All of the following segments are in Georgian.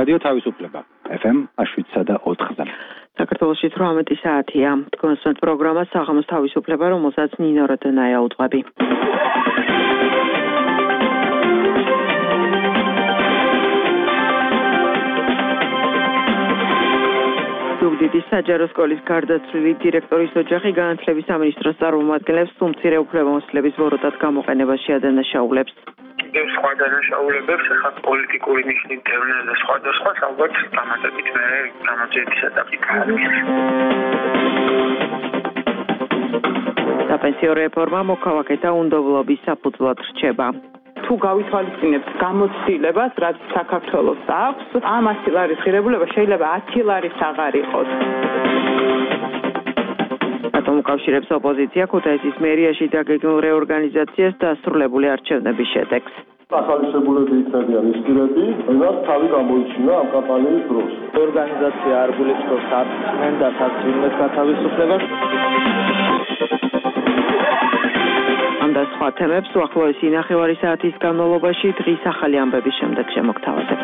რადიო თავისუფლება FM 7.4-ზე. საქართველოში 18 საათია. კონსერტ პროგრამა საღამოს თავისუფლება, რომელსაც ნინო როდენაია უძღვები. ზუგდიდის საჯარო სკოლის გარდაცვლილი დირექტორის ოჯახი განათლების სამინისტროს წარმომადგენლებს სუმცირე უფლებამოსილების ვოროტად გამოყენებაში ადანაშაულებს. სხვა დანაშაულებებს ახლა პოლიტიკური ნიშნით დევნილ და სხვადასხვა ალბათ დამატებით მე გამოძიების ეტაპით საპენსიო რეფორმა მოქალაქეთა უნდობლობის საფუძვლად რჩება. თუ გავითვალისწინებთ გამოცდილებას, რაც საქართველოს აქვს, ამ 100 ლარის ღირებულება შეიძლება 10 ლარის აღარ იყოს. ატომუკავშირებს ოპოზიცია ქუთაისის მერიაში დაგეგმილ რეორგანიზაციას დასრულებული არჩევნების შედეგს. ახალისებულები იქნებიან ის პირები, რომელსაც თავი გამოიჩინა ამ კამპანიის დროს. ორგანიზაცია არ გულისხმობს არც წმენდას, არც ვინმეს გათავისუფლებას. ამ და სხვა თემებს უახლოესი ნახევარი საათის განმავლობაში დღის ახალი ამბების შემდეგ შემოგთავაზებთ.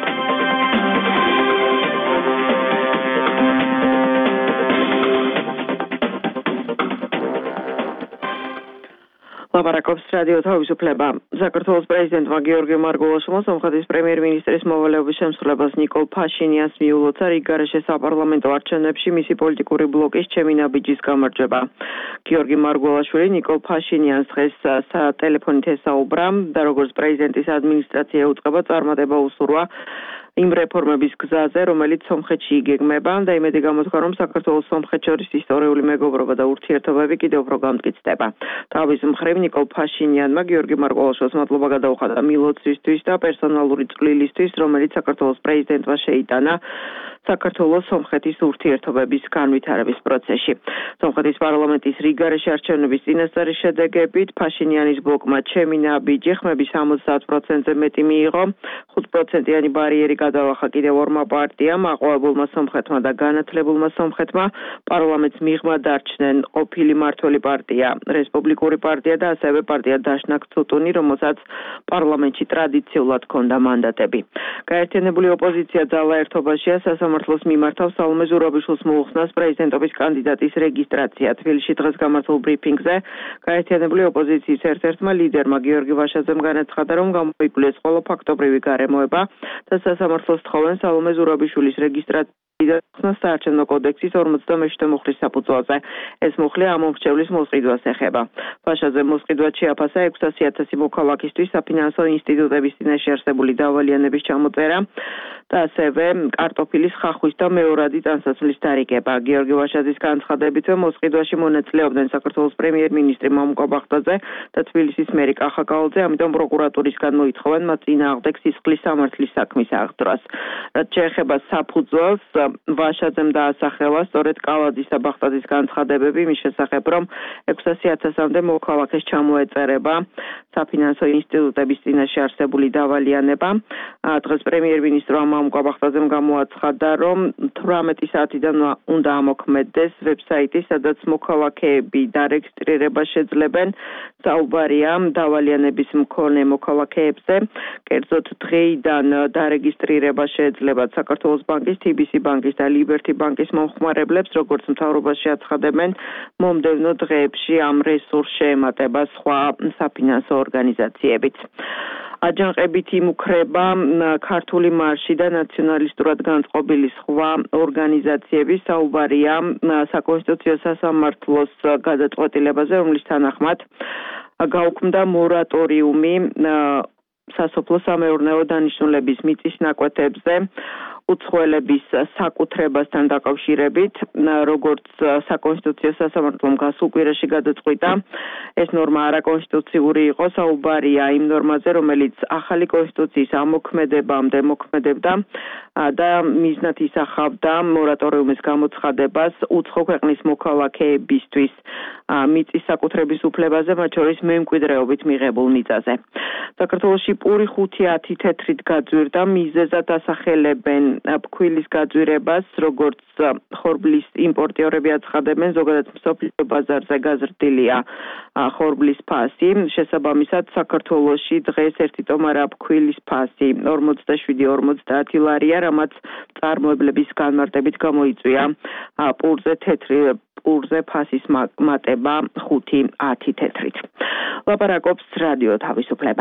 ლაპარაკობს რადიო თავისუფლება. საქართველოს პრეზიდენტმა გიორგი მარგველაშვილმა სომხეთის პრემიერ-მინისტრის მოვალეობის შემსრულებას ნიკოლ ფაშინიანს მიულოცა რიგ გარეშე საპარლამენტო არჩევნებში მისი პოლიტიკური ბლოკის ჩემი ნაბიჯის გამარჯვება. გიორგი მარგველაშვილი ნიკოლ ფაშინიანს დღეს სატელეფონით ესაუბრა და როგორც პრეზიდენტის ადმინისტრაცია უწყება წარმატება უსურვა იმ რეფორმების გზაზე, რომელიც სომხეთში იგეგმება და იმედი გამოთქვა, რომ საქართველოს სომხეთს შორის ისტორიული მეგობრობა და ურთიერთობები კიდევ უფრო გამტკიცდება. თავის მხრივ ნიკოლ ფაშინიანმა გიორგი მარგველაშვილს მადლობა გადაუხადა მილოცვისთვის და პერსონალური წვლილისთვის, რომელიც საქართველოს პრეზიდენტმა შეიტანა საქართველოს სომხეთის ურთიერთობების განვითარების პროცესში. სომხეთის პარლამენტის რიგ გარეშე არჩევნების წინასწარი შედეგებით ფაშინიანის ბლოკმა ჩემი ნაბიჯი ხმების 70%-ზე მეტი მიიღო, 5%-იანი ბარიერი გადალახა კიდევ ორმა პარტიამ, აყვავებულმა სომხეთმა და განათლებულმა სომხეთმა. პარლამენტს მიღმა დარჩნენ ყოფილი მმართველი პარტია, რესპუბლიკური პარტია და ასევე პარტია დაშნაკ ცუტუნი, რომელსაც პარლამენტში ტრადიციულად ჰქონდა მანდატები. გაერთიანებული ოპოზიცია ძალა ერთობაშია სასამართლოს მიმართავ სალომე ზურაბიშვილს მოუხსნას პრეზიდენტობის კანდიდატის რეგისტრაცია. თბილისში დღეს გამართულ ბრიფინგზე გაერთიანებული ოპოზიციის ერთ-ერთმა ლიდერმა გიორგი ვაშაძემ განაცხადა, რომ გამოიკვლიეს ყველა ფაქტობრივი გარემოება და სასამართლოს თხოვენ სალომე ზურაბიშვილის რეგისტრაცია საარჩევნო კოდექსის 57 მუხლის საფუძველზე. ეს მუხლი ამ მომრჩევლის მოსყიდვას ეხება. ვაშაძემ მოსყიდვად შეაფასა 600,000 მოქალაქისთვის საფინანსო ინსტიტუტების წინაშე არსებული დავალიანების ჩამოწერა და ასევე კარტოფილის ხახვის და მეორადი ტანსაცმლის დარიგება. გიორგი ვაშაძის განცხადებითვე მოსყიდვაში მონაწილეობდნენ საქართველოს პრემიერ-მინისტრი მამუკა ბახტაძე და თბილისის მერი კახა კავალძე, ამიტომ პროკურატურისგან მოითხოვენ მათ წინააღმდეგ სისხლის სამართლის საქმის აღძვრას. რაც შეეხება საფუძველს, ვაშაძემ დაასახელა სწორედ კალაძის და ბახტაძის განცხადებები მის შესახებ, რომ 600,000-მდე მოქალაქეს ჩამოეწერება საფინანსო ინსტიტუტების წინაშე არსებული დავალიანება. დღეს პრემიერ-მინისტრმა მამუკა ბახტაძემ გამოაცხადა, რომ 18 საათიდან უნდა ამოქმედდეს ვებსაიტი, სადაც მოქალაქეები დარეგისტრირება შეძლებენ. საუბარია დავალიანების მქონე მოქალაქეებზე. კერძოდ დღეიდან დარეგისტრირება შეეძლებათ საქართველოს ბანკის, TBC ბანკის და Liberty ბანკის მომხმარებლებს, როგორც მთავრობაში აცხადებენ, მომდევნო დღეებში ამ რესურსს შეემატება სხვა საფინანსო ორგანიზაციებიც. აჯანყებით იმუქრება ქართული მარში და ნაციონალისტურად განწყობილი სხვა ორგანიზაციების. საუბარია საკონსტიტუციო სასამართლოს გადაწყვეტილებაზე, რომლის თანახმად გაუქმდა მორატორიუმი სასოფლო სამეურნეო დანიშნულების მიწის ნაკვეთებზე უცხოელების საკუთრებასთან დაკავშირებით, როგორც საკონსტიტუციო სასამართლომ გასულ კვირაში გადაწყვიტა, ეს ნორმა არაკონსტიტუციური იყო. საუბარია იმ ნორმაზე, რომელიც ახალი კონსტიტუციის ამოქმედებამდე მოქმედებდა და მიზნად ისახავდა მორატორიუმის გამოცხადებას უცხო ქვეყნის მოქალაქეებისთვის მიწის საკუთრების უფლებაზე, მათ შორის მემკვიდრეობით მიღებულ მიწაზე. საქართველოში პური 5-10 თეთრით გაძვირდა, მიზეზად ასახელებენ ფქვილის გაძვირებას, როგორც ხორბლის იმპორტიორები აცხადებენ, ზოგადად მსოფლიო ბაზარზე გაზრდილია ხორბლის ფასი. შესაბამისად, საქართველოში დღეს ერთი ტომარა ფქვილის ფასი 47-50 ლარია, რამაც წარმოებლების განმარტებით გამოიწვია პურზე ფასის მატება 5-10 თეთრით. ლაპარაკობს რადიო თავისუფლება.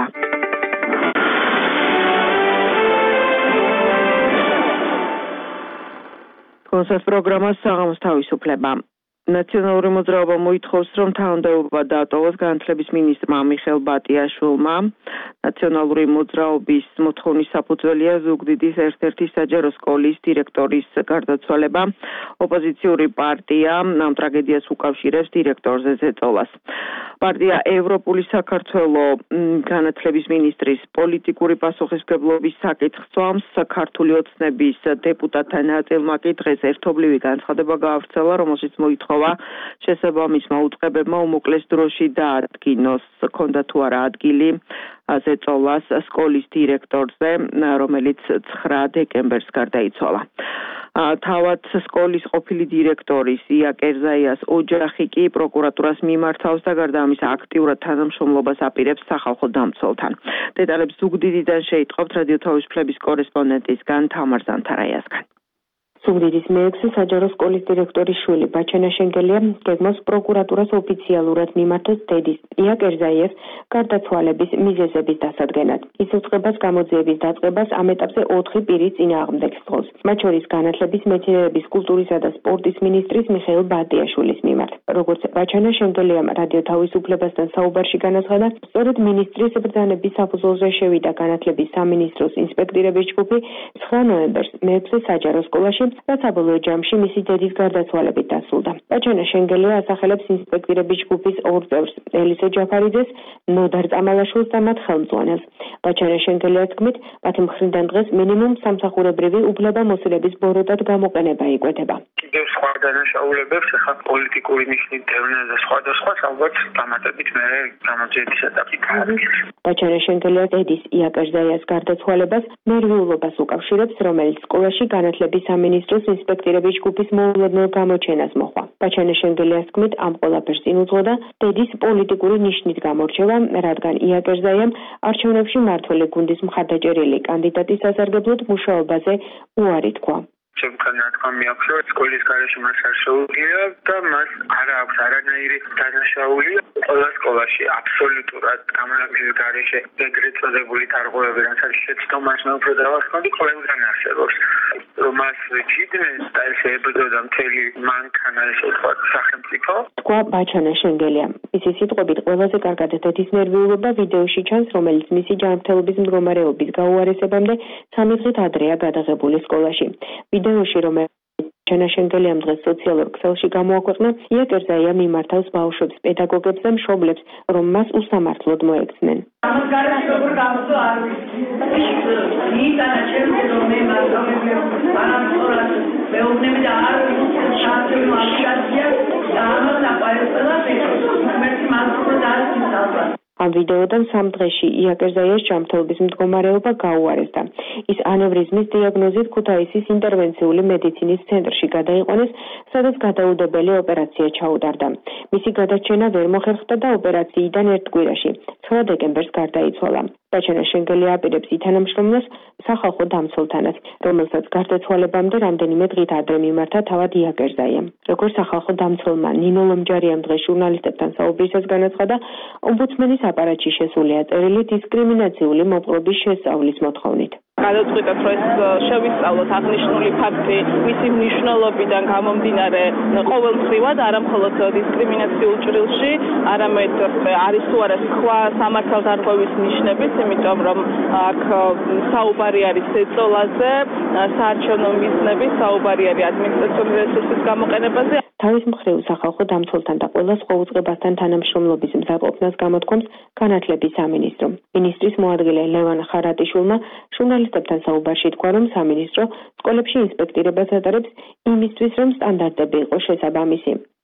კონსერტ პროგრამა საღამოს თავისუფლება. ნაციონალური მოძრაობა მოითხოვს, რომ თანამდებობა დაატოვოს განათლების მინისტრმა მიხეილ ბატიაშვილმა. ნაციონალური მოძრაობის მოთხოვნის საფუძველია ზუგდიდის ერთ-ერთი საჯარო სკოლის დირექტორის გარდაცვალება. ოპოზიციური პარტია ამ ტრაგედიას უკავშირებს დირექტორზე ზეწოლას. პარტია ევროპული საქართველო განათლების მინისტრის პოლიტიკური პასუხისმგებლობის საკითხს სვამს. ქართული ოცნების დეპუტატთა ნაწილმა კი დღეს ერთობლივი განცხადება გაავრცელა, რომელშიც მოითხოვა შესაბამისმა უწყებებმა უმოკლეს დროში დაადგინოს, ქონდა თუ არა ადგილი ზეწოლას სკოლის დირექტორზე, რომელიც 9 დეკემბერს გარდაიცვალა. თავად სკოლის ყოფილი დირექტორის ია კერზაიას ოჯახი კი პროკურატურას მიმართავს და გარდა ამისა აქტიურად თანამშრომლობას აპირებს სახალხო დამცველთან. დეტალებს ზუგდიდიდან შეიტყობთ რადიო თავისუფლების კორესპონდენტისგან თამარ ზანთარაიასგან. ზუგდიდის მე-6 საჯარო სკოლის დირექტორის შვილი ბაჩანა შენგელია გეგმავს პროკურატურას ოფიციალურად მიმართოს დედის ია კერზაიას გარდაცვალების მიზეზების დასადგენად. ის უწყებას გამოძიების დაწყებას ამ ეტაპზე 4 პირის წინააღმდეგს თხოვს, მათ შორის განათლების, მეცნიერების, კულტურისა და სპორტის მინისტრის მიხეილ ბატიაშვილის მიმართ. როგორც ბაჩანა შენგელიამ რადიო თავისუფლებასთან საუბარში განაცხადა, სწორედ მინისტრის ბრძანების საფუძველზე შევიდა განათლების სამინისტროს ინსპექტირების ჯგუფი 9 ნოემბერს მე-6 საჯარო სკოლაში, რაც საბოლოო ჯამში მისი დედის გარდაცვალებით დასრულდა. ბაჩანა შენგელია ასახელებს ინსპექტირების ჯგუფის 2 წევრს, ელისო ჯაფარიძეს, ნოდარ წამალაშვილს და მათ ხელმძღვანელს. ბაჩანა შენგელიას თქმით, მათი მხრიდან დღეს მინიმუმ სამსახურებრივი უფლებამოსილების ბოროტად გამოყენება იკვეთება. კიდევ სხვა დანაშაულებებს ახლა პოლიტიკური ნიშნით დევნილ და სხვადასხვა ალბათ დამატებით მე გამოძიების ეტაპი გააგრძელებს. ბაჩანა შენგელიას დედის ია კერზაიას გარდაცვალებას ნერვიულობას უკავშირებს, რომელიც სკოლაში განათლების სამინისტროს ინსპექტირების ჯგუფის მოულოდნელ გამოჩენას მოჰყვა. ბაჩანა შენგელიას თქმით, ამ ყველაფერს წინ უძღოდა დედის პოლიტიკური ნიშნით გამორჩევა, რადგან ია კერზაიამ არჩევნებში მმართველი გუნდის მხარდაჭერილი კანდიდატის სასარგებლოდ მუშაობაზე უარი თქვა. ჩემთან ნათქვამი აქვს, რომ სკოლის გარეშე მას არ შეუძლია და მას არ აქვს არანაირი დანაშაული. ყველა სკოლაში აბსოლუტურად გამონაკლისის გარეშე ეგრეთ წოდებული დარღვევები, რაც არის შეცდომას მეუფრო დავასხმოდი, ყველგან არსებობს. რომ მას ვიჩიდნენ და ესე ებრძოდა მთელი მანქანა, ესე ვთქვათ, სახელმწიფო. თქვა ბაჩანა შენგელია. მისი სიტყვებით ყველაზე კარგად დედის ნერვიულობა ვიდეოში ჩანს, რომელიც მისი ჯანმრთელობის მდგომარეობის გაუარესებამდე 3 დღით ადრეა გადაღებული სკოლაში. ვიდეოში, რომელიც ბაჩანა შენგელიამ დღეს სოციალურ ქსელში გამოაქვეყნა, ია კერზაია მიმართავს ბავშვებს, პედაგოგებს და მშობლებს, რომ მას უსამართლოდ მოექცნენ. ამას გარდა როგორ გამოსვლა არ ვიცი. იტანა ჩემს რომ მე მაგალითად არამწორად მეუბნები და არ ვიცი შარდები მაგალითია და ამას აპარესტა მერტი მასწავლებლად არ ვიცი. ამ ვიდეოდან 3 დღეში ია კერზაიას ჯანმრთელობის მდგომარეობა გაუარესდა. ის ანევრიზმის დიაგნოზით ქუთაისის ინტერვენციული მედიცინის ცენტრში გადაიყვანეს, სადაც გადაუდებელი ოპერაცია ჩაუტარდა. მისი გადარჩენა ვერ მოხერხდა და ოპერაციიდან 1 კვირაში, 9 დეკემბერს გარდაიცვალა. ბაჩანა შენგელია აპირებს ითანამშრომლოს სახალხო დამცველთანაც, რომელსაც გარდაცვალებამდე რამდენიმე დღით ადრე მიმართა თავად ია კერზაიამ. როგორც სახალხო დამცველმა ნინო ლომჯარიამ დღეს ჟურნალისტებთან საუბრისას განაცხადა, ომბუდსმენის აპარატში შესულია წერილი დისკრიმინაციული მოპყრობის შესწავლის მოთხოვნით. გადავწყვიტეთ, რომ ეს შევისწავლოთ აღნიშნული ფაქტი მისი მნიშვნელობიდან გამომდინარე ყოველმხრივად, არა მხოლოდ დისკრიმინაციულ ჭრილში, არამედ არის თუ არა სხვა სამართალდარღვევის ნიშნებით, იმიტომ რომ აქ საუბარი არის ზეწოლაზე, საარჩევნო მიზნების, საუბარი არის ადმინისტრაციული რესურსის გამოყენებაზე. თავის მხრივ სახალხო დამცველთან და ყველა სხვა უწყებასთან თანამშრომლობის მზადყოფნას გამოთქვამს განათლების სამინისტრო. მინისტრის მოადგილე ლევან ხარატიშვილმა ჟურნალისტებთან საუბარში თქვა, რომ სამინისტრო სკოლებში ინსპექტირებას ატარებს იმისთვის, რომ სტანდარტები იყოს შესაბამისი.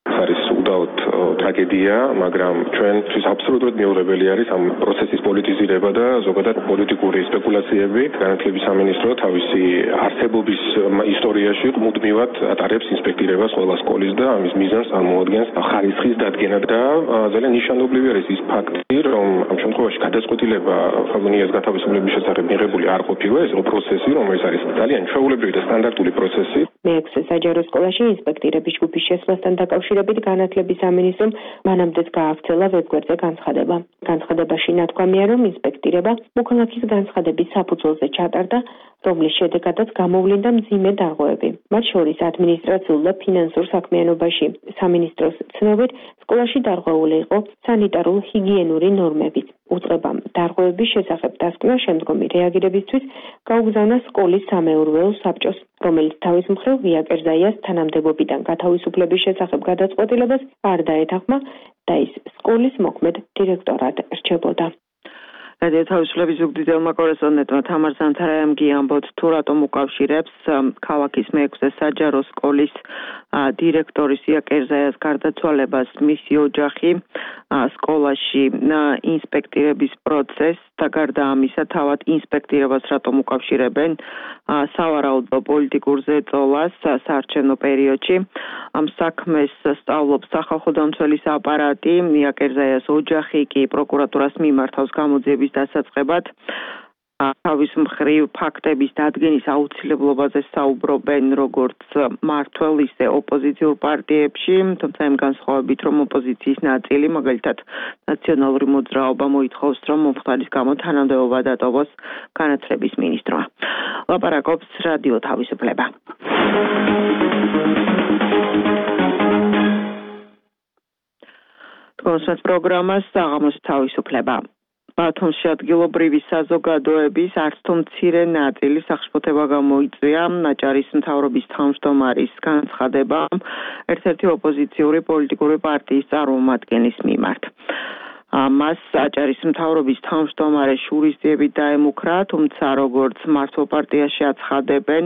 არის უდაოდ ტრაგედია, მაგრამ ჩვენთვის აბსოლუტურად მიუღებელი არის ამ პროცესის პოლიტიზირება და ზოგადად პოლიტიკური სპეკულაციები. განათლების სამინისტრო თავისი არსებობის ისტორიაში მუდმივად ატარებს ინსპექტირებას ყველა სკოლის და ამის მიზანს წარმოადგენს ხარისხის დადგენა და ძალიან ნიშანდობლივი არის ის ფაქტი, რომ ამ შემთხვევაში გადაწყვეტილება ხელოვნიას გათავისუფლების შესახებ მიღებული არ ყოფილა, ეს პროცესი, რომელიც არის ძალიან ჩვეულებრივი და სტანდარტული პროცესი. მეექვსე საჯარო სკოლაში ინსპექტირების ჯგუფის შესვლასთან დაკავშირებით განათლების სამინისტრომ მანამდეც გაავრცელა ვებგვერდზე განცხადება. განცხადებაში ნათქვამია, რომ ინსპექტირება მოქალაქის განცხადების საფუძველზე ჩატარდა, რომლის შედეგადაც გამოვლინდა მძიმე დარღვევები, მათ შორის ადმინისტრაციულ და ფინანსურ საქმიანობაში. სამინისტროს ცნობით, სკოლაში დარღვეული იყო სანიტარულ-ჰიგიენური ნორმებით. უწყებამ დარღვევების შესახებ დასკვნა შემდგომი რეაგირებისთვის გაუგზავნა სკოლის სამეურვეო საბჭოს, რომელიც თავის მხრივ ღია კერძაიას თანამდებობიდან გათავისუფლების შესახებ გადაწყვეტილებას არ დაეთანხმა და ის სკოლის მოქმედ დირექტორად რჩებოდა. რადიო თავისუფლების ზუგდიდელმა კორესპონდენტმა თამარ ზანთარაიამ გიამბოთ, თუ რატომ უკავშირებს ქალაქის მეექვსე საჯარო სკოლის დირექტორის ია კერძაიას გარდაცვალებას მისი ოჯახი სკოლაში ინსპექტირების პროცესს და გარდა ამისა თავად ინსპექტირებას რატომ უკავშირებენ სავარაუდო პოლიტიკურ ზეწოლას საარჩევნო პერიოდში. ამ საქმეს სწავლობს სახალხო დამცველის აპარატი, ია კერძაიას ოჯახი კი პროკურატურას მიმართავს გამოძიების დასაწყებად. თავის მხრივ ფაქტების დადგენის აუცილებლობაზე საუბრობენ როგორც მმართველ, ისე ოპოზიციურ პარტიებში, თუმცა იმ განსხვავებით, რომ ოპოზიციის ნაწილი, მაგალითად ნაციონალური მოძრაობა მოითხოვს, რომ მომხდარის გამო თანამდებობა დატოვოს განათლების მინისტრმა. ლაპარაკობს რადიო თავისუფლება. კონსერტ პროგრამას საღამოს თავისუფლება. ბათუმში ადგილობრივი საზოგადოების არც თუ მცირე ნაწილი სახშფოთება გამოიწვია აჭარის მთავრობის თავმჯდომარის განცხადებამ ერთ-ერთი ოპოზიციური პოლიტიკური პარტიის წარმომადგენლის მიმართ. მას აჭარის მთავრობის თავმჯდომარე შურისძიებით დაემუქრა, თუმცა როგორც მართლ პარტიაში აცხადებენ,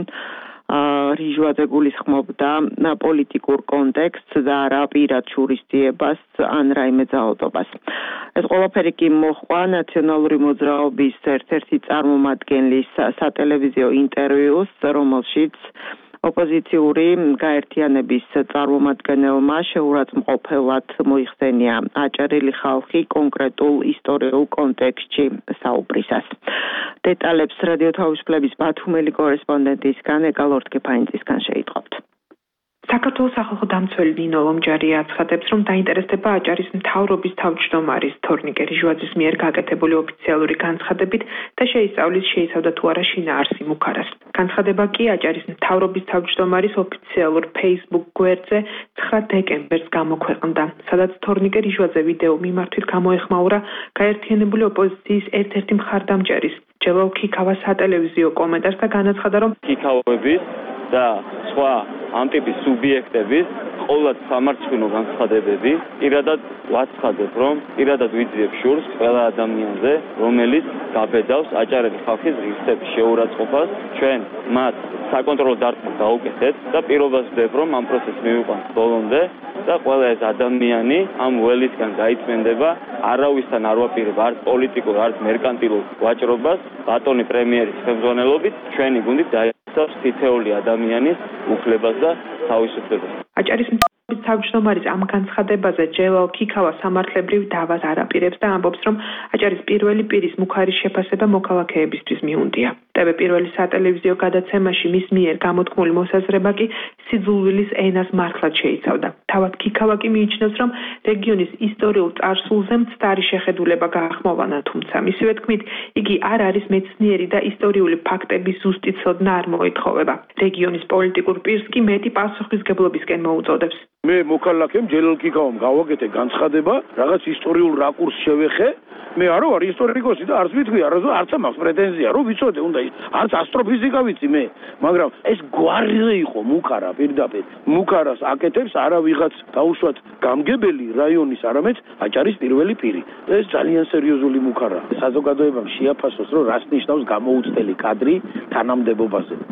რიჟვაძე გულისხმობდა პოლიტიკურ კონტექსტს და არა პირად შურისძიებას ან რაიმე ძალადობას. ეს ყველაფერი კი მოჰყვა ნაციონალური მოძრაობის ერთ-ერთი წარმომადგენლის სატელევიზიო ინტერვიუს, რომელშიც ოპოზიციური გაერთიანების წარმომადგენელმა შეურაცხმყოფელად მოიხსენია აჭარელი ხალხი კონკრეტულ ისტორიულ კონტექსტში საუბრისას. დეტალებს რადიო თავისუფლების ბათუმელი კორესპონდენტისგან ეკა ლორთქიფაინცისგან შეიტყობთ. საქართველოს სახალხო დამცველი ნინო ლომჯარია აცხადებს, რომ დაინტერესდება აჭარის მთავრობის თავმჯდომარის თორნიკე რიჟვაძის მიერ გაკეთებული ოფიციალური განცხადებით და შეისწავლის შეიცავდა თუ არა შინაარსი მუქარას. განცხადება კი აჭარის მთავრობის თავმჯდომარის ოფიციალურ Facebook გვერდზე 9 დეკემბერს გამოქვეყნდა, სადაც თორნიკე რიჟვაძე ვიდეო მიმართვით გამოეხმაურა გაერთიანებული ოპოზიციის ერთ-ერთი მხარდამჭერის ჯელალ ქიქავას სატელევიზიო კომენტარს და განაცხადა, რომ ქიქავების და სხვა ამ ტიპის სუბიექტების ყოველად სამარცხვინო განცხადებები პირადად ვაცხადებ, რომ პირადად ვიძიებ შურს ყველა ადამიანზე, რომელიც გაბედავს აჭარელი ხალხის ღირსების შეურაცხყოფას. ჩვენ მათ საკონტროლო დარტყმა გავუკეთეთ და პირობას ვდებ, რომ ამ პროცესს მივიყვანთ ბოლომდე და ყველა ეს ადამიანი ამ ველისგან გაიწმენდება, არავისთან არ ვაპირებ არც პოლიტიკურ, არც მერკანტილურ ვაჭრობას. ბატონი პრემიერის ხელმძღვანელობით ჩვენი გუნდი დაიცავს თითეული ადამიანის უფლებას და თავისუფლებას. აჭარის მთავრობის თავმჯდომარის ამ განცხადებაზე ჯელალ ქიქავა სამართლებრივ დავას არ აპირებს და ამბობს, რომ აჭარის პირველი პირის მუქარის შეფასება მოქალაქეებისთვის მიუნდია. TV პირველი სატელევიზიო გადაცემაში მის მიერ გამოთქმული მოსაზრება კი სიძულვილის ენას მართლად შეიცავდა. თავად ქიქავა კი მიიჩნევს, რომ რეგიონის ისტორიულ წარსულზე მცდარი შეხედულება გაახმოვანა, თუმცა მისივე თქმით, იგი არ არის მეცნიერი და ისტორიული ფაქტების ზუსტი ცოდნა არ მოითხოვება. რეგიონის პოლიტიკურ პირს კი მეტი პასუხისმგებლობისკენ მოუწოდებს. მე მოქალაქემ ჯელალ ქიქავამ გავაკეთე განცხადება, რაღაც ისტორიულ რაკურსს შევეხე. მე არ ვარ ისტორიკოსი და არც მithქვი, არც მაქვს პრეტენზია, რომ ვიცოდე, უნდა არც ასტროფიზიკა ვიცი მე, მაგრამ ეს გვარზე იყო მუქარა პირდაპირ. მუქარას აკეთებს არა ვიღაც დაუშვათ გამგებელი რაიონის, არამედ აჭარის პირველი პირი. ეს ძალიან სერიოზული მუქარა. საზოგადოებამ შეაფასოს, რომ რას ნიშნავს გამოუცდელი კადრი თანამდებობაზე.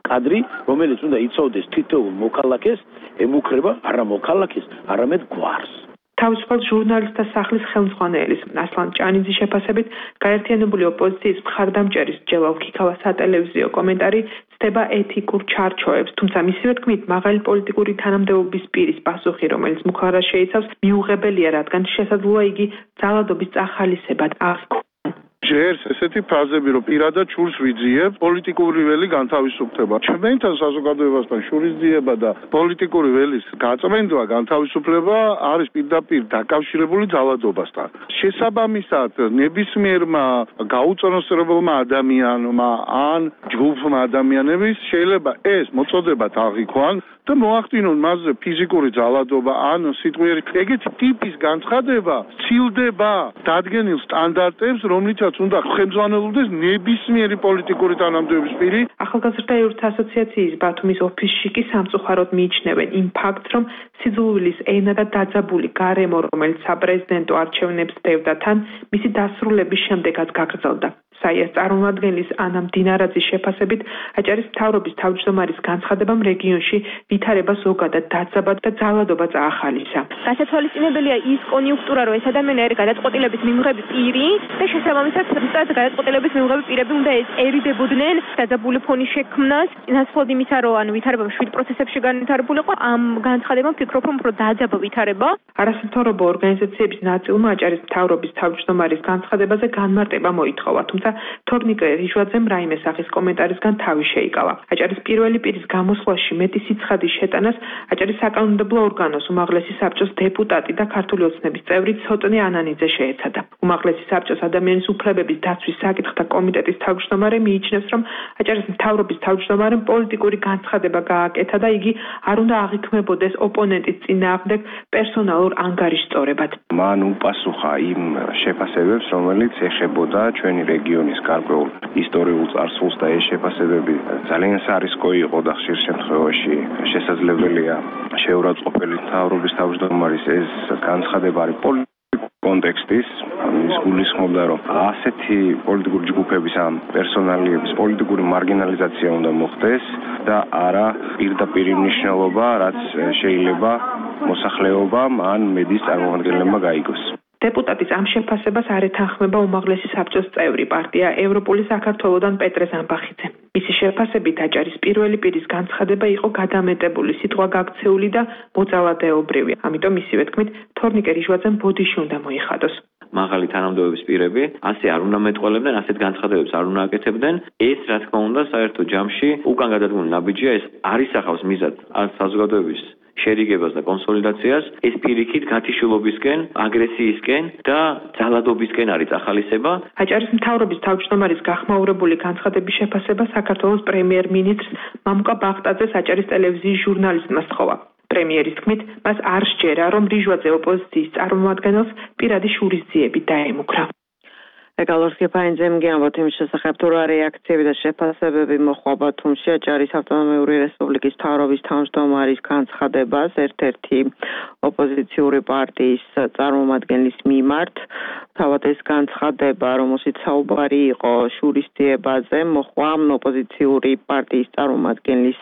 კადრი, რომელიც უნდა იცოდეს თითოეულ მოქალაქეს, ემუქრება არა მოქალაქეს, არამედ გვარს. თავისუფალ ჟურნალისტთა სახლის ხელმძღვანელის ასლან ჭანიძის შეფასებით გაერთიანებული ოპოზიციის მხარდამჭერის ჯელალ ქიქავას სატელევიზიო კომენტარი ცდება ეთიკურ ჩარჩოებს, თუმცა მისივე თქმით, მაღალი პოლიტიკური თანამდებობის პირის პასუხი, რომელიც მუხარას შეიცავს, მიუღებელია, რადგან შესაძლოა იგი ძალადობის წახალისებად აღიქვა. ჟერს ესეთი ფრაზები, რომ პირადად შურს ვიძიებ, პოლიტიკური ველი განთავისუფლება. ჩვენთან საზოგადოებასთან შურისძიება და პოლიტიკური ველის გაწმენდვა, განთავისუფლება არის პირდაპირ დაკავშირებული ძალადობასთან. შესაბამისად, ნებისმიერმა გაუწონოსწორებელმა ადამიანმა ან ჯგუფმა ადამიანების შეიძლება ეს მოწოდებათ აღიქვან და მოახდინონ მასზე ფიზიკური ძალადობა ან სიტყვიერი ეგეთი ტიპის განცხადება ცილდება დადგენილ სტანდარტებს, რომლითაც უნდა ხელმძღვანელობდეს ნებისმიერი პოლიტიკური თანამდებობის პირი. ახალგაზრდა ევრთა ასოციაციის ბათუმის ოფისში კი სამწუხაროდ მიიჩნევენ იმ ფაქტს, რომ სიძულვილის ენა და დაძაბული გარემო, რომელიც საპრეზიდენტო არჩევნებს დევდა თან, მისი დასრულების შემდეგაც გაგრძელდა. საიას წარმომადგენლის ანა მდინარაძის შეფასებით, აჭარის მთავრობის თავმჯდომარის განცხადებამ რეგიონში ვითარება ზოგადად დაძაბად და ძალადობა წაახალისა. გასათვალისწინებელია ის კონიუნქტურა, რომ ეს ადამიანი არის გადაწყვეტილების მიღების პირი და შესაბამისად ზუსტად გადაწყვეტილების მიღების პირები უნდა ერიდებოდნენ დაძაბული ფონის შექმნას. ნაცვლად იმისა, რომ ანუ ვითარება 7 პროცესებში განვითარებულიყო, ამ განცხადებამ ფიქრობ, რომ უფრო დაძაბა ვითარება. არასამთავრობო ორგანიზაციების ნაწილმა აჭარის მთავრობის თავმჯდომარის განცხადებაზე განმარტება მოითხოვა, თუმცა თორნიკე რიჟვაძემ რაიმე სახის კომენტარისგან თავი შეიკავა. აჭარის პირველი პირის გამოსვლაში მეტი სიცხადის შეტანას აჭარის საკანონმდებლო ორგანოს უმაღლესი საბჭოს დეპუტატი და ქართული ოცნების წევრი ცოტნე ანანიძე შეეცადა. უმაღლესი საბჭოს ადამიანის უფლებების დაცვის საკითხთა კომიტეტის თავმჯდომარე მიიჩნევს, რომ აჭარის მთავრობის თავმჯდომარემ პოლიტიკური განცხადება გააკეთა და იგი არ უნდა აღიქმებოდეს ოპონენტის წინააღმდეგ პერსონალურ ანგარიშწორებად. მან უპასუხა იმ შეფასებებს, რომელიც ეხებოდა ჩვენი რეგიონის გარკვეულ ისტორიულ წარსულს და ეს შეფასებები ძალიან სარისკო იყო და ხშირ შემთხვევაში შესაძლებელია შეურაცხყოფელი მთავრობის თავმჯდომარის ეს განცხადება არის პოლიტიკური კონტექსტის ის გულისხმობდა, რომ ასეთი პოლიტიკური ჯგუფების ამ პერსონალიების პოლიტიკური მარგინალიზაცია უნდა მოხდეს და არა პირდაპირ მნიშვნელობა, რაც შეიძლება მოსახლეობამ ან მედიის წარმომადგენლებმა გაიგოს. დეპუტატის ამ შეფასებას არ ეთანხმება უმაღლესი საბჭოს წევრი პარტია ევროპული საქართველოდან პეტრე ზამბახიძე. მისი შეფასებით აჭარის პირველი პირის განცხადება იყო გადამეტებული, სიტყვა გაქცეული და მოძალადეობრივი. ამიტომ მისივე თქმით, თორნიკე რიჟვაძემ ბოდიში უნდა მოიხადოს. მაღალი თანამდებობის პირები ასე არ უნდა მეტყოლებდნენ, ასეთ განცხადებებს არ უნდა აკეთებდნენ. ეს რა თქმა უნდა საერთო ჯამში უკან გადადგმული ნაბიჯია, ეს არ ისახავს მიზად საზოგადოების შერიგებას და კონსოლიდაციას, ეს პირიქით გათიშულობისკენ, აგრესიისკენ და ძალადობისკენ არის ახალისება. აჭარის მთავრობის თავმჯდომარის გახმაურებული განცხადების შეფასება საქართველოს პრემიერ-მინისტრს მამუკა ბახტაძეს აჭარის ტელევიზიის ჟურნალისტმა სთხოვა. პრემიერის თქმით, მას არ სჯერა, რომ რიჟვაძე ოპოზიციის წარმომადგენელს პირადი შურისძიებით დაემუქრა. ეკალორს გეფაინძემ გიამბობთ იმის შესახებ, თუ რა რეაქციები და შეფასებები მოჰყვა ბათუმში აჭარის ავტონომიური რესპუბლიკის მთავრობის თავმჯდომარის განცხადებას ერთ-ერთი ოპოზიციური პარტიის წარმომადგენლის მიმართ. თავად ეს განცხადება, რომელშიც საუბარი იყო შურისძიებაზე, მოჰყვა ოპოზიციური პარტიის წარმომადგენლის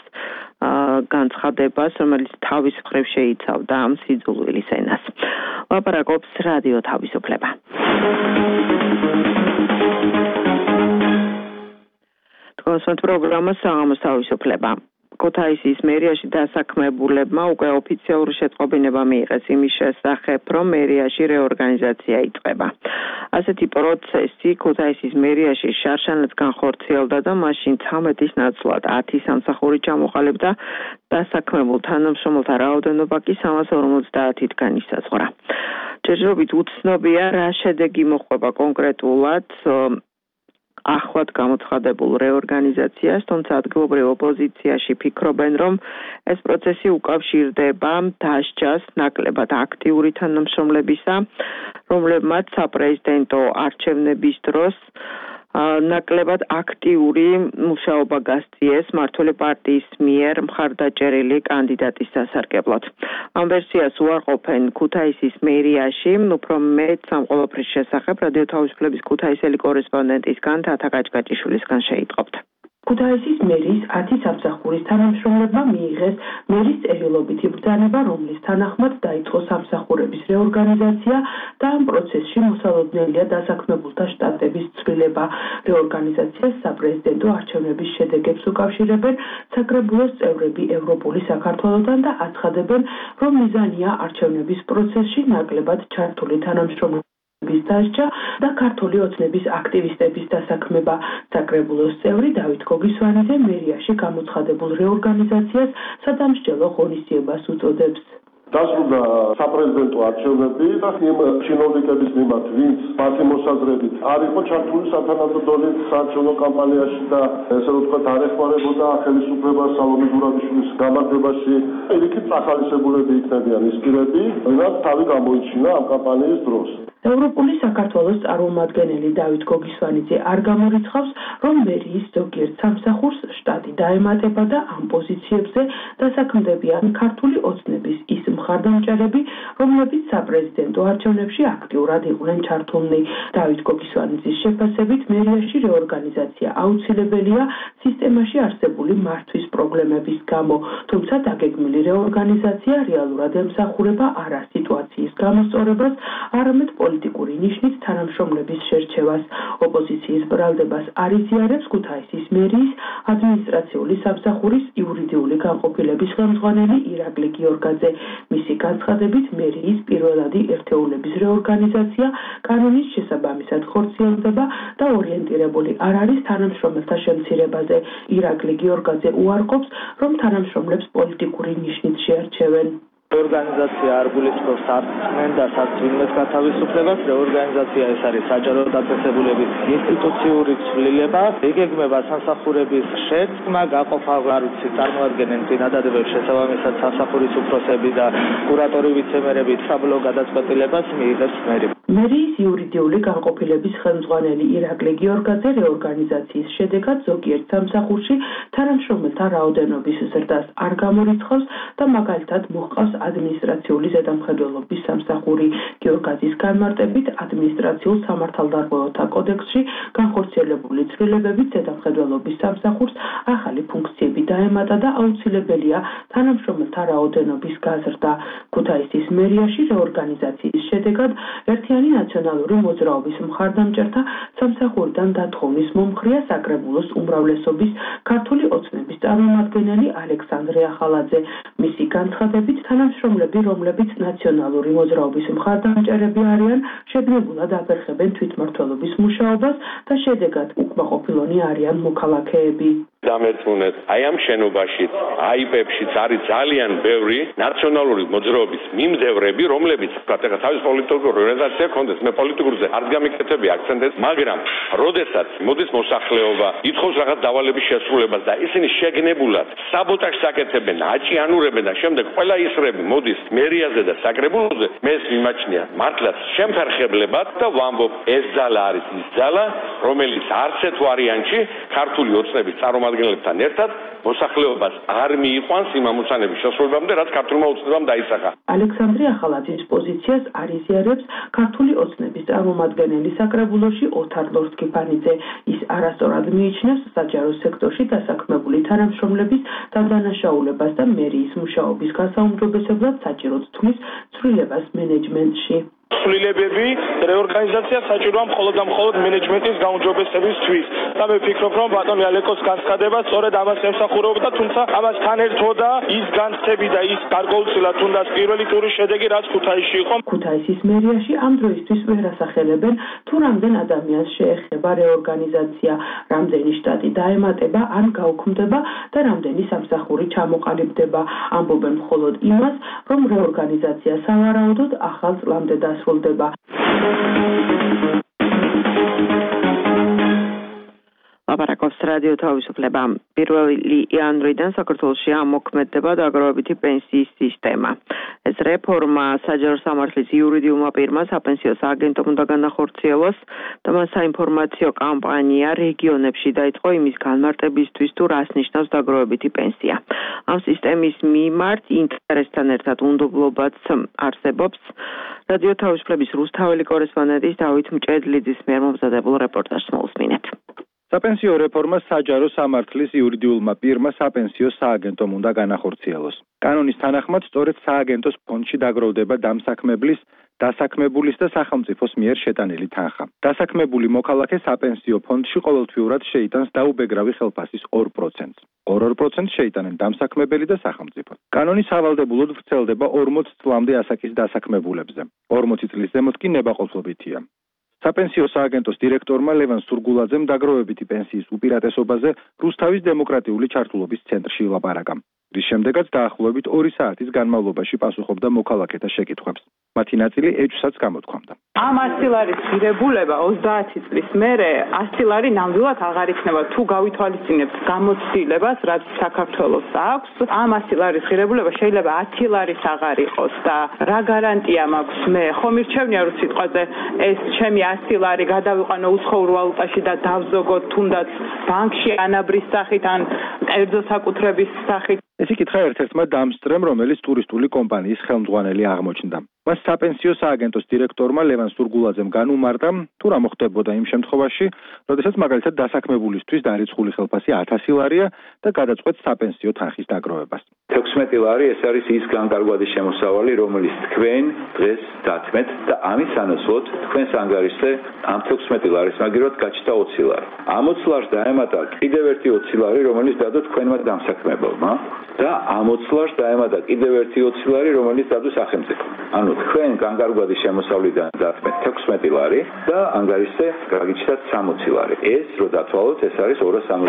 განცხადებას, რომელიც თავის მხრივ შეიცავდა ამ სიძულვილის ენას. ლაპარაკობს რადიო თავისუფლება. თქვენს პროგრამა საღამოს თავისუფლება. ქუთაისის მერიაში დასაქმებულებმა უკვე ოფიციალური შეტყობინება მიიღეს იმის შესახებ, რომ მერიაში რეორგანიზაცია იწყება. ასეთი პროცესი ქუთაისის მერიაში შარშანაც განხორციელდა და მაშინ 13-ის ნაცვლად 10 სამსახური ჩამოყალიბდა, დასაქმებულ თანამშრომელთა რაოდენობა კი 350-დან ისაზღვრა. ჯერჯერობით უცნობია, რა შედეგი მოჰყვება კონკრეტულად ახლად გამოცხადებულ რეორგანიზაციას, თუმცა ადგილობრივ ოპოზიციაში ფიქრობენ, რომ ეს პროცესი უკავშირდება დასჯას ნაკლებად აქტიური თანამშრომლებისა, რომლებმაც საპრეზიდენტო არჩევნების დროს ნაკლებად აქტიური მუშაობა გასწიეს მმართველი პარტიის მიერ მხარდაჭერილი კანდიდატის სასარგებლოდ. ამ ვერსიას უარყოფენ ქუთაისის მერიაში, უფრო მეტ ამ ყველაფრის შესახებ რადიო თავისუფლების ქუთაისელი კორესპონდენტისგან თათა გაჭგაჭიშვილისგან შეიტყობთ. ქუთაისის მერიის 10 სამსახურის თანამშრომლებმა მიიღეს მერის წერილობითი ბრძანება, რომლის თანახმად დაიწყო სამსახურების რეორგანიზაცია და ამ პროცესში მოსალოდნელია დასაქმებულთა შტატების ცვლილება. რეორგანიზაციას საპრეზიდენტო არჩევნების შედეგებს უკავშირებენ საკრებულოს წევრები ევროპული საქართველოდან და აცხადებენ, რომ მიზანია არჩევნების პროცესში ნაკლებად ჩართული თანამშრომლები დასჯა და ქართული ოცნების აქტივისტების დასაქმება. საკრებულოს წევრი დავით გოგისვანიძე მერიაში გამოცხადებულ რეორგანიზაციას სადამსჯელო ღონისძიებას უწოდებს. დასრულდა საპრეზიდენტო არჩევნები და იმ ჩინოვნიკების მიმართ, ვინც მათი მოსაზრებით არ იყო ჩართული სათანადო საარჩევნო კამპანიაში და ესე ვთქვათ არ ეხმარებოდა ხელისუფლებას სალომე ზურაბიშვილის გამარჯვებაში, იქით წახალისებულები იქნებიან ის პირები, ვინაც თავი გამოიჩინა ამ კამპანიის დროს. ევროპული საქართველოს წარმომადგენელი დავით გოგისვანიძე არ გამორიცხავს, რომ მერიის ზოგიერთ სამსახურს შტატი დაემატება და ამ პოზიციებზე დასაქმდებიან ქართული ოცნების ის მხარდამჭერები, რომლებიც საპრეზიდენტო არჩევნებში აქტიურად იყვნენ ჩართულნი. დავით გოგისვანიძის შეფასებით მერიაში რეორგანიზაცია აუცილებელია სისტემაში არსებული მართვის პრობლემების გამო, თუმცა დაგეგმილი რეორგანიზაცია რეალურად ემსახურება არა სიტუაციის გამოსწორებას, არამედ პოლიტიკური ნიშნით თანამშრომლების შერჩევას. ოპოზიციის ბრალდებას არ იზიარებს ქუთაისის მერიის ადმინისტრაციული სამსახურის იურიდიული განყოფილების ხელმძღვანელი ირაკლი გიორგაძე. მისი განცხადებით, მერიის პირველადი ერთეულების რეორგანიზაცია კანონის შესაბამისად ხორციელდება და ორიენტირებული არ არის თანამშრომელთა შემცირებაზე. ირაკლი გიორგაძე უარყოფს, რომ თანამშრომლებს პოლიტიკური ნიშნით შეარჩევენ. ორგანიზაცია არ გულისხმობს არც წმენდას, არც ვინმეს გათავისუფლებას. რეორგანიზაცია ეს არის საჯარო დაწესებულების ინსტიტუციური ცვლილება. იგეგმება სამსახურების შეცვლა, გაყოფა, არ ვიცი, წარმოადგენენ წინადადებებს შესაბამისად სამსახურის უფროსები და კურატორი ვიცემერები საბლო გადაწყვეტილებას მიიღებს მერი. მერიის იურიდიული განყოფილების ხელმძღვანელი ირაკლი გიორგაძე რეორგანიზაციის შედეგად ზოგიერთ სამსახურში თანამშრომელთა რაოდენობის ზრდას არ გამორიცხავს და მაგალითად მოჰყავს ადმინისტრაციული ზედამხედველობის სამსახური. გიორგაძის განმარტებით, ადმინისტრაციულ სამართალდარღვევათა კოდექსში განხორციელებული ცვლილებებით ზედამხედველობის სამსახურს ახალი ფუნქციები დაემატა და აუცილებელია თანამშრომელთა რაოდენობის გაზრდა. ქუთაისის მერიაში რეორგანიზაციის შედეგად ერთიანი ნაციონალური მოძრაობის მხარდამჭერთა სამსახურიდან დათხოვნის მომხრეა საკრებულოს უმრავლესობის ქართული ოცნების წარმომადგენელი ალექსანდრე ახალაძე. მისი განცხადებით, თანამშრომლები, რომლებიც ნაციონალური მოძრაობის მხარდამჭერები არიან, შეგნებულად აფერხებენ თვითმმართველობის მუშაობას და შედეგად უკმაყოფილონი არიან მოქალაქეები. დამერწმუნეთ, აი ამ შენობაშიც, აიპებშიც არის ძალიან ბევრი ნაციონალური მოძრაობის მიმდევრები, რომლებიც თქვა თავის პოლიტიკურ ორგანიზაციას ჰქონდეს, მე პოლიტიკურზე არ გამიკეთები აქცენტებს, მაგრამ როდესაც მოდის მოსახლეობა, ითხოვს რაღაც დავალების შესრულებას და ისინი შეგნებულად საბოტაჟს აკეთებენ, აჭიანურებენ და შემდეგ ყველა ისრები მოდის მერიაზე და საკრებულოზე, მე ეს მიმაჩნია მართლაც შემფერხებლებად და ვამბობ, ეს ძალა არის ის ძალა, რომელიც არც ერთ ვარიანტში ქართული ოცნების წარმომადგენლებთან ერთად მოსახლეობას არ მიიყვანს იმ ამოცანების შესრულებამდე, რაც ქართულმა ოცნებამ დაისახა. ალექსანდრე ახალაძის პოზიციას არ იზიარებს ქართული ოცნების წარმომადგენელი საკრებულოში ოთარ ლორთქიფანიძე. ის არასწორად მიიჩნევს საჯარო სექტორში დასაქმებული თანამშრომლების დადანაშაულებას და მერიის მუშაობის გასაუმჯობესებლად საჭიროდ თვლის ცვლილებას მენეჯმენტში. ცვლილებები რეორგანიზაცია საჭიროა მხოლოდ და მხოლოდ მენეჯმენტის გაუმჯობესებისთვის. და მე ვფიქრობ, რომ ბატონი ალეკოს განცხადება სწორედ ამას ემსახურებოდა, თუმცა ამასთან ერთვოდა ის განცდები და ის გარკვეულწილად თუნდაც პირველი ტურის შედეგი, რაც ქუთაისში იყო. ქუთაისის მერიაში ამ დროისთვის ვერ ასახელებენ, თუ რამდენ ადამიანს შეეხება რეორგანიზაცია, რამდენი შტატი დაემატება ან გაუქმდება და რამდენი სამსახური ჩამოყალიბდება. ამბობენ მხოლოდ იმას, რომ რეორგანიზაცია სავარაუდოდ ახალ წლამდე დასრულდება. ლაპარაკობს რადიო თავისუფლება. 1 იანვრიდან საქართველოში ამოქმედდება დაგროვებითი პენსიის სისტემა. ეს რეფორმა საჯარო სამართლის იურიდიულმა პირმა საპენსიო სააგენტომ უნდა განახორციელოს და მას საინფორმაციო კამპანია რეგიონებში დაიწყო იმის განმარტებისთვის, თუ რას ნიშნავს დაგროვებითი პენსია. ამ სისტემის მიმართ ინტერესთან ერთად უნდობლობაც არსებობს. რადიო თავისუფლების რუსთაველი კორესპონდენტის დავით მჭედლიძის მიერ მომზადებულ რეპორტაჟს მოусმინეთ. საპენსიო რეფორმა საჯარო სამართლის იურიდიულმა პირმა საპენსიო სააგენტომ უნდა განახორციელოს. კანონის თანახმად, სწორედ სააგენტოს ფონდში დაგროვდება დასაქმებულის და სახელმწიფოს მიერ შეტანილი თანხა. დასაქმებული მოქალაქე საპენსიო ფონდში ყოველთვიურად შეიტანს დაუბეგრავი ხელფასის 2%. 2% შეიტანენ დამსაქმებელი და სახელმწიფო. კანონი სავალდებულოდ ვრცელდება 40 წლამდე ასაკის დასაქმებულებზე. 40 წლის ზემოთ კი ნებაყოფლობითია. საპენსიო სააგენტოს დირექტორმა ლევან სურგულაძემ დაგროვებითი პენსიის უპირატესობაზე რუსთავის დემოკრატიული ჩართულობის ცენტრში ილაპარაკა. რის შემდეგაც დაახლოებით 2 საათის განმავლობაში პასუხობდა მოქალაქეთა შეკითხვებს. მათი ნაწილი ეჭვსაც გამოთქვამდა. ამ 100 ლარის ღირებულება 30 წლის მერე 100 ლარი ნამდვილად აღარ იქნება თუ გავითვალისწინებთ გამოცდილებას, რაც საქართველოს აქვს. ამ 100 ლარის ღირებულება შეიძლება 10 ლარის აღარ იყოს და რა გარანტია მაქვს მე? ხომ მირჩევნია რომ სიტყვაზე ეს ჩემი 100 ლარი გადავიყვანო უცხოურ ვალუტაში და დავზოგოთ თუნდაც ბანკში ანაბრის სახით ან კერძო საკუთრების სახით. ეს იკითხა ერთ-ერთმა დამსწრემ, რომელიც ტურისტული კომპანიის ხელმძღვანელი აღმოჩნდა. მას საპენსიო სააგენტოს დირექტორმა ლევან სურგულაძემ განუმარტა, თუ რა მოხდებოდა იმ შემთხვევაში, როდესაც მაგალითად დასაქმებულისთვის დარიცხული ხელფასი 1000 ლარია და გადაწყვეტს საპენსიო თანხის დაგროვებას. 16 ლარი ეს არის ის განკარგვადი შემოსავალი, რომელიც თქვენ დღეს დათმეთ და ამის სანაცვლოდ თქვენს ანგარიშზე ამ 16 ლარის მაგივრად გაჩნდა 20 ლარი. ამ 20 ლარს დაემატა კიდევ ერთი 20 ლარი, რომელიც დადო თქვენმა დამსაქმებელმა და ამ 20 ლარს დაემატა კიდევ ერთი 20 ლარი, რომელიც დადო სახელმწიფომ. ანუ თქვენ განკარგვადი შემოსავლიდან დათმეთ 16 ლარი და ანგარიშზე გაგიჩნდათ 60 ლარი. ეს რო დათვალოთ, ეს არის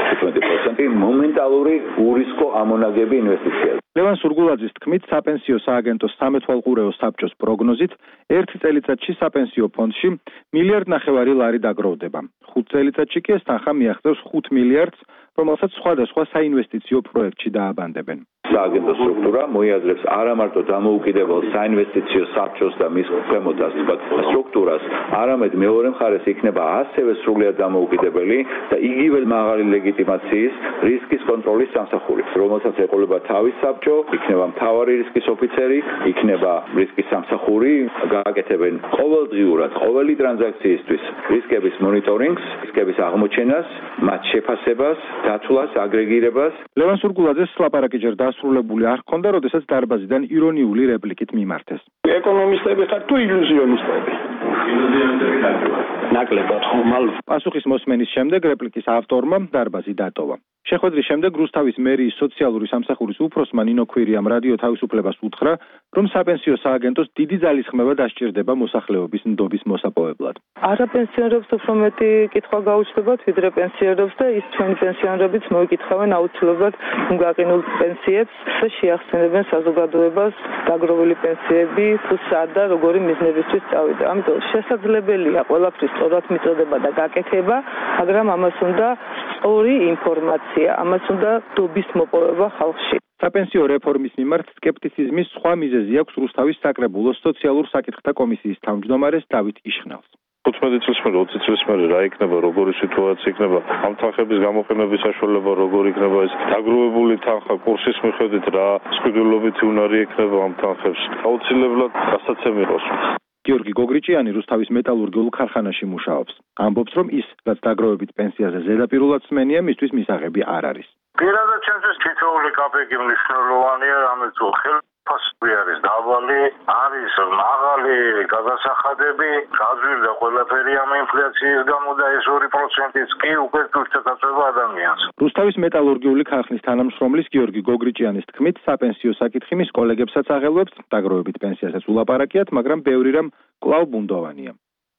275% მომენტალური ურისკო ამონაგები ინვესტიცია. ლევან სურგულაძის თქმით, საპენსიო სააგენტოს სამეთვალყურეო საბჭოს პროგნოზით, 1 წელიწადში საპენსიო ფონდში 1,5 მილიარდი ლარი დაგროვდება. 5 წელიწადში კი ეს თანხა მიაღწევს 5 მილიარდს, რომელსაც სხვადასხვა საინვესტიციო პროექტში დააბანდებენ. სააგენტო სტრუქტურა მოიაზრებს არა მარტო დამოუკიდებელ საინვესტიციო საბჭოს და მის ქვემოდას სტრუქტურას, არამედ მეორე მხარეს იქნება ასევე სრულიად დამოუკიდებელი და იგივე მაღალი ლეგიტიმაციის რისკის კონტროლის სამსახური, რომელსაც ეყოლება თავის საბჭო, იქნება მთავარი რისკის ოფიცერი, იქნება რისკის სამსახური, გააკეთებენ ყოველდღიურად ყოველი ტრანზაქციისთვის რისკების მონიტორინგს, რისკების აღმოჩენას, მათ შეფასებას, დათვლას, აგრეგირებას. ლევან სურგულაძეს ლაპარაკი ჯერ დასრულებული არ ჰქონდა, როდესაც დარბაზიდან ირონიული რეპლიკით მიმართეს. ეკონომისტები ხარ თუ ილუზიონისტები? ილუზიონისტები ხარ. ნაკლებად ხომალ. პასუხის მოსმენის შემდეგ რეპლიკის ავტორმა დარბაზი დატოვა. შეხვედრის შემდეგ რუსთავის მერიის სოციალური სამსახურის უფროსმა ნინო ქვირიამ რადიო თავისუფლებას უთხრა, რომ საპენსიო სააგენტოს დიდი ძალისხმევა დასჭირდება მოსახლეობის ნდობის მოსაპოვებლად. არაპენსიონერებს უფრო მეტი კითხვა გაუჩნდებათ, ვიდრე პენსიონერებს და ის ჩვენი პენსიონერებიც მოიკითხავენ აუცილებლად გაყინულ პენსიებს და შეახსენებენ საზოგადოებას დაგროვილი პენსიები თუ სად და როგორი მიზნებისთვის წავიდა. ამიტომ შესაძლებელია ყველაფრის სწორად მიწოდება და გაკეთება, მაგრამ ამას უნდა სწორი ინფორმაცია, ამას უნდა ნდობის მოპოვება ხალხში. საპენსიო რეფორმის მიმართ სკეპტიციზმის სხვა მიზეზი აქვს რუსთავის საკრებულოს სოციალურ საკითხთა კომისიის თავმჯდომარეს დავით იშხნელს. 15 წლის მერე 20 წლის მერე რა იქნება, როგორი სიტუაცია იქნება, ამ თანხების გამოყენების საშუალება როგორი იქნება, ეს დაგროვებული თანხა კურსის მიხედვით რა სკვიდულობითი უნარი იქნება ამ თანხებს. აუცილებლად გასაცემი იყოს. გიორგი გოგრიჭიანი რუსთავის მეტალურგიულ ქარხანაში მუშაობს. ამბობს, რომ ის, რაც დაგროვებით პენსიაზე ზედაპირულად სმენია, მისთვის მისაღები არ არის. პირადად ჩემთვის თითოეული კაპეკი მნიშვნელოვანია, რამაც ხელფასი არის დაბალი, არის მაღალი გადასახადები, გაძვირდა ყველაფერი ამ ინფლაციის გამო და ეს 2%-იც კი უკვე გულშემატკივრდება ადამიანს. რუსთავის მეტალურგიული ქარხნის თანამშრომლის გიორგი გოგრიჭიანის თქმით, საპენსიო საკითხი მის კოლეგებსაც აღელვებს, დაგროვებით პენსიასაც ულაპარაკიათ, მაგრამ ბევრი რამ კვლავ ბუნდოვანია.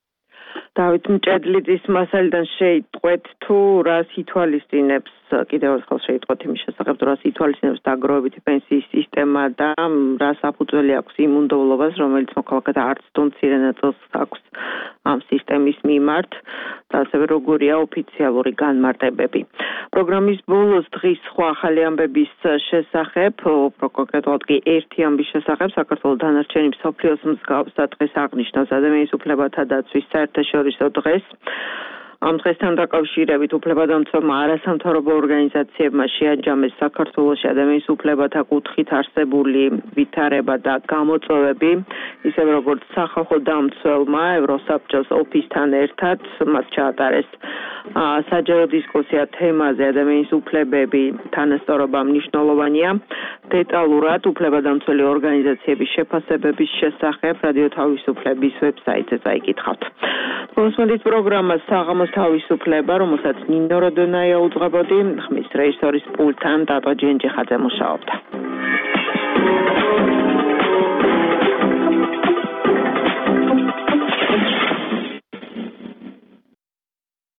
დავით მჭედლიძის მასალიდან შეიტყვეთ თუ რას ითვალისწინებს კიდევ ერთხელ შეიტყვეთ იმის შესახებ თუ რას ითვალისწინებს დაგროვებითი პენსიის სისტემა და რას საფუძველი აქვს იმ უნდობლობას რომელიც მოქალაქეთა არც თუ მცირე ნაწილს აქვს ამ სისტემის მიმართ და ასევე როგორია ოფიციალური განმარტებები. პროგრამის ბოლოს დღის სხვა ახალი ამბების შესახებ, უფრო კონკრეტულად კი ერთი ამბის შესახებ, საქართველოს დანარჩენი მსოფლიოს მსგავსად დღეს აღნიშნავს ადამიანის უფლებათა დაცვის საერთაშორისო დღეს. ამ დღესთან დაკავშირებით უფლებადამცველმა არასამთავრობო ორგანიზაციებმა შეაჯამეს საქართველოში ადამიანის უფლებათა კუთხით არსებული ვითარება და გამოწვევები, ისევე როგორც სახალხო დამცველმა ევროსაბჭოს ოფისთან ერთად მათ ჩაატარეს საჯარო დისკუსია თემაზე ადამიანის უფლებები თანასწორობა მნიშვნელოვანია. დეტალურად უფლებადამცველი ორგანიზაციების შეფასებების შესახებ რადიო თავისუფლების ვებსაიტზე წაიკითხავთ. მოსმენით პროგრამას საღამოს თავისუფლება, რომელსაც ნინო როდონაია უძღვებოდი, ხმის რეჟისორის პულტთან ტატო ჯენჯიხაძე მუშაობდა.